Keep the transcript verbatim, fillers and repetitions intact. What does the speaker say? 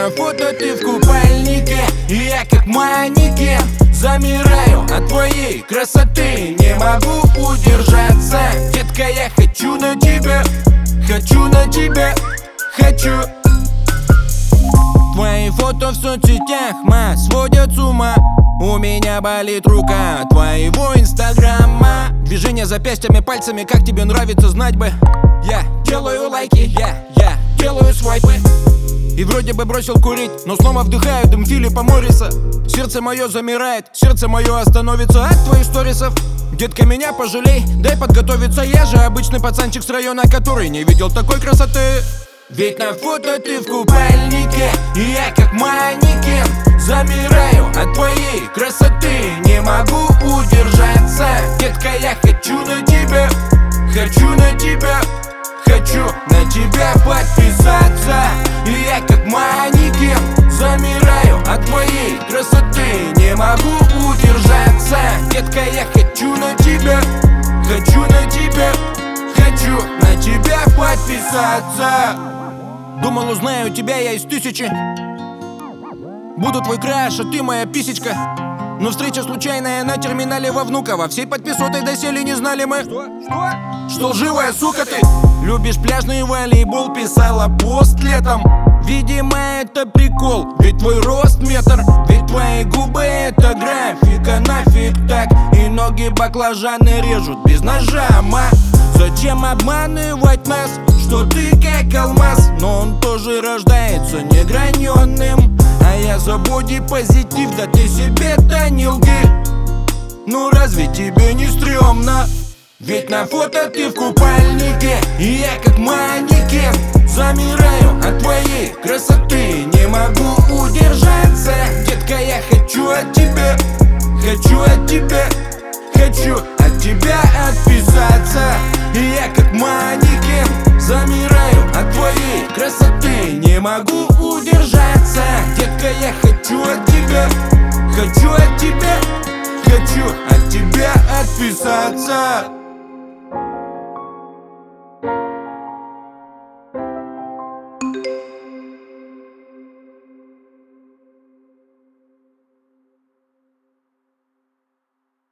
на фото ты в купальнике, и я как манекен замираю от твоей красоты, не могу удержаться. Детка, я хочу на тебя, хочу на тебя, хочу. Твои фото в соцсетях, ма, сводят с ума. У меня болит рука твоего инстаграма. Движение запястьями, пальцами, как тебе нравится, знать бы. Я делаю лайки, я, я делаю свайпы. И вроде бы бросил курить, но снова вдыхаю дым Филиппа Морриса. Сердце мое замирает, сердце мое остановится от твоих сторисов. Детка, меня пожалей, дай подготовиться. Я же обычный пацанчик с района, который не видел такой красоты. Ведь на фото ты в купальнике, и я как манекен замираю от твоей красоты, не могу удержаться. Детка, я хочу на тебя, хочу на тебя, хочу на тебя подписаться. И я как манекен замираю от твоей красоты, не могу удержаться. Детка, я хочу на тебя, хочу на тебя, хочу на тебя подписаться. Думал, узнаю тебя я из тысячи, буду твой краш, а ты моя писечка. Но встреча случайная на терминале во Внуково. Всей подписотой доселе не знали мы, Что? Что? Что лживая сука ты. Любишь пляжный волейбол, писала пост летом. Видимо, это прикол, ведь твой рост метр. Ведь твои губы это графика, нафиг так. И ноги баклажаны режут без ножа, ма. Зачем обманывать нас, что ты как алмаз? Но он тоже рождается неграненным. А я за бодипозитив, да ты себе-то не лги. Ну разве тебе не стрёмно? Ведь на фото ты в купальнике, и я как манекен замираю от твоей красоты, не могу удержаться. Детка, я хочу от тебя, хочу от тебя, хочу от тебя отписаться. И я как манекен замираю от твоей красоты, не могу удержаться. Детка, я хочу от тебя, хочу от тебя, хочу от тебя отписаться.